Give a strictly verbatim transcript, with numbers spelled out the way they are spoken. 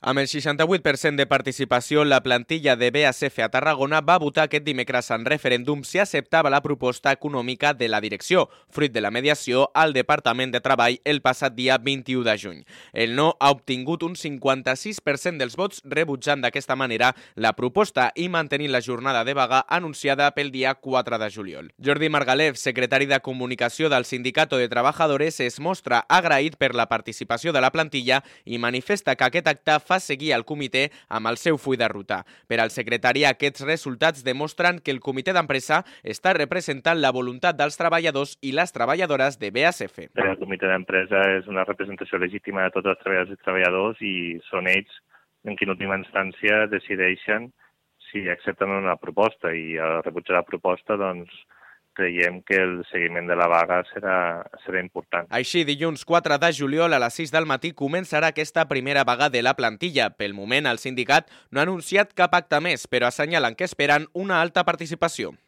Amb el seixanta-vuit per cent de participació, la plantilla de B A S F a Tarragona va votar aquest dimecres en referèndum si acceptava la proposta econòmica de la direcció, fruit de la mediació al Departament de Treball el passat dia vint-i-u de juny. El no ha obtingut un cinquanta-sis per cent dels vots, rebutjant d'aquesta manera la proposta i mantenint la jornada de vaga anunciada pel dia quatre de juliol. Jordi Margalef, secretari de Comunicació del Sindicato de Trabajadores, es mostra agraït per la participació de la plantilla i manifesta que aquest acte fa seguir al comitè amb el seu full de ruta. Per al secretari, aquests resultats demostren que el comitè d'empresa està representant la voluntat dels treballadors i les treballadores de B A S F. El comitè d'empresa és una representació legítima de tots els treballadors i treballadors i són ells en qui en última instància decideixen si accepten una proposta i al rebutjar la proposta, doncs, creiem que el seguiment de la vaga serà, serà important. Així, dilluns quatre de juliol a les sis del matí començarà aquesta primera vaga de la plantilla. Pel moment, el sindicat no ha anunciat cap acte més, però assenyalen que esperen una alta participació.